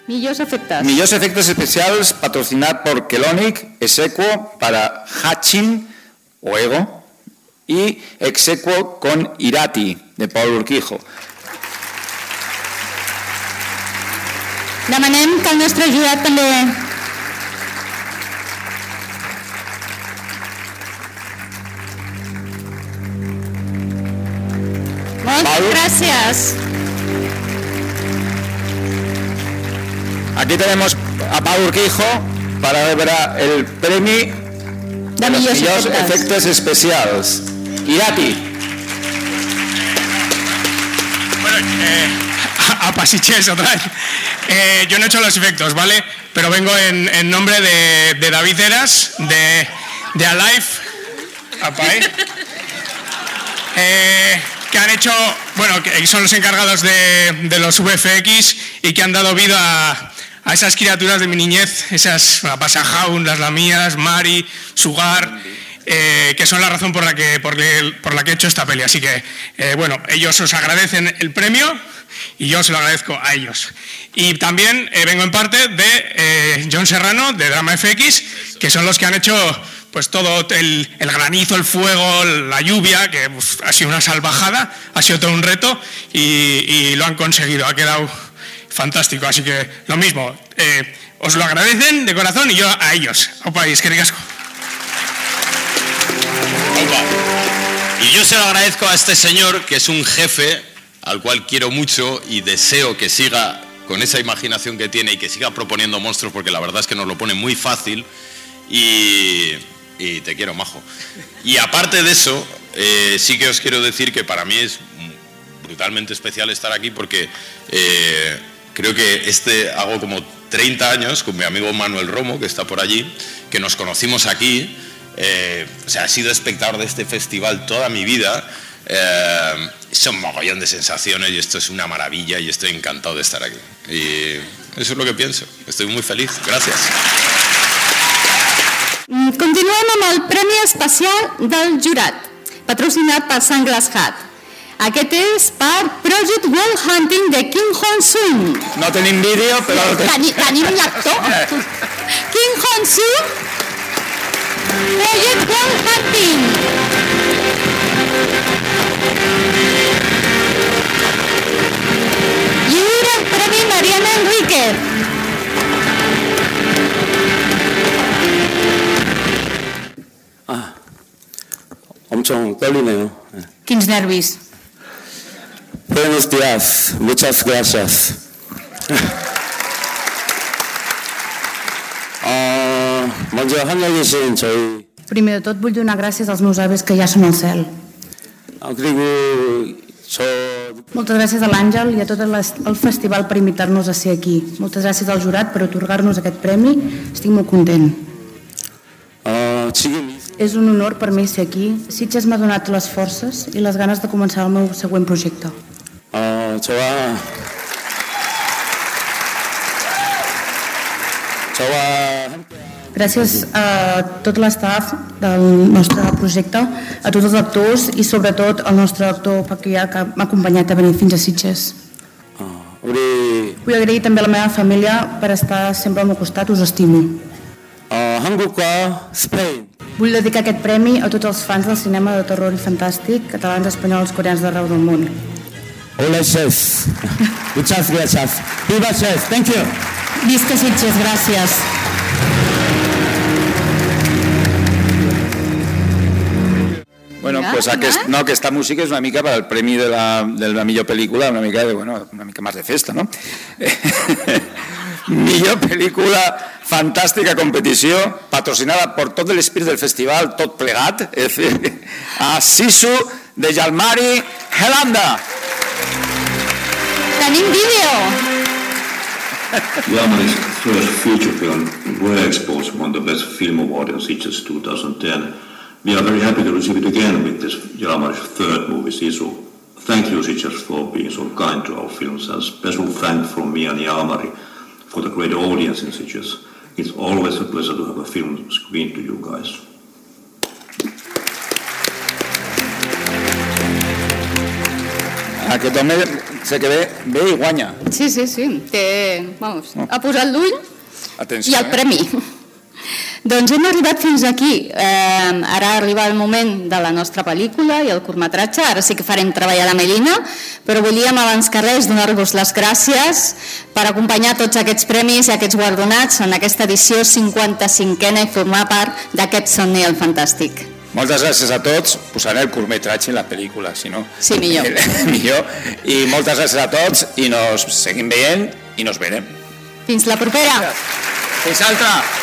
Millors efectes. Millors efectes especials patrocinat por Kelonic, Exequo para Hatching o Ego y Exequo con Irati de Paul Urquijo. Demanem que el nostre jurat també... Moltes gràcies. Aquí tenemos a Pau Urquijo para ver el premio de los millors efectes especials. Irati. Bueno, a Pasiches otra vez. Yo no he hecho los efectos, ¿vale? Pero vengo en nombre de David Eras, de Alive, que han hecho, bueno, que son los encargados de los VFX y que han dado vida a esas criaturas de mi niñez, esas Pasajaun, las Lamías, Mari, Sugar, que son la razón por la que he hecho esta peli. Así que, bueno, ellos os agradecen el premio y yo se lo agradezco a ellos. Y también vengo en parte de John Serrano, de Drama FX, que son los que han hecho pues todo el granizo, el fuego, la lluvia, que ha sido una salvajada, ha sido todo un reto y lo han conseguido, ha quedado fantástico. Así que lo mismo, os lo agradecen de corazón y yo a ellos. Opa, y es que ricasco. Y yo se lo agradezco a este señor, que es un jefe al cual quiero mucho y deseo que siga con esa imaginación que tiene y que siga proponiendo monstruos, porque la verdad es que nos lo pone muy fácil y te quiero, majo. Y aparte de eso, sí que os quiero decir que para mí es brutalmente especial estar aquí, porque creo que hago como 30 años con mi amigo Manuel Romo, que está por allí, que nos conocimos aquí. O sea, he sido espectador de este festival toda mi vida. Es un mogollón de sensaciones y esto es una maravilla y estoy encantado de estar aquí. Y eso es lo que pienso. Estoy muy feliz. Gracias. Continuem amb el Premi Especial del Jurat, patrocinat per Sunglass Hut. Aquest és per Project Wall Hunting de Kim Hong-soo. No tenim vídeo, però... Tenim l'actor. Kim Hong-soo, Project Wall Hunting. Lliura el Premi Mariana Enríquez. 엄청 떨리네요. Quins nervis. Buenos días, muchas gracias. 먼저 하늘에 계신 저희. Primer de tot vull donar gràcies als meus avis que ja són al cel. 그리고 Moltes gràcies a l'Àngel i a tot el festival per invitar-nos a ser aquí. Moltes gràcies al jurat per atorgar-nos aquest premi. Estic molt content. És un honor per mi ser aquí. Sitges m'ha donat les forces i les ganes de començar el meu següent projecte. Gràcies a tot l'estaf del nostre projecte, a tots els actors i sobretot al nostre actor Paquià, que m'ha acompanyat a venir fins a Sitges. Vull agrair també a la meva família per estar sempre al meu costat, us estimo. Vull dedicar aquest premi a tots els fans del cinema de terror i fantàstic, catalans, espanyols, coreans d'arreu del món. Hola, Chef. Muchas gracias. Viva Chef. Thank you. Visca Sitges, gràcies. Bueno, pues aquesta música és una mica per al premi de la millor pel·lícula, una mica més de festa, ¿no? Millor pel·lícula, fantàstica competició, patrocinada per tot l'espírit del festival, tot plegat, a Sisu de Jalmari Helanda. Tenim vídeo! Jalmari's first feature film, Rare Exports, won the Best Film Award in Sitges 2010. We are very happy to receive it again with this Jalmari's third movie, Sisu. Thank you, Sitges, for being so kind to our films, and special thanks from me and Jalmari for the great audience in Sitges. It's always a pleasure to have a film screened to you guys. Aquest home sé que ve i guanya. Sí. Vamos, ha posat l'ull i el premi. Doncs hem arribat fins aquí. Ara arriba el moment de la nostra pel·lícula i el curtmetratge. Ara sí que farem treballar la Melina, però volíem abans que res donar-vos les gràcies per acompanyar tots aquests premis i aquests guardonats en aquesta edició 55a i formar part d'aquest somni fantàstic. Moltes gràcies a tots. Posaré el curtmetratge en la pel·lícula, si no... Sí, millor. Millor. I moltes gràcies a tots i nos seguim veient i nos verem. Fins la propera. Fins altra.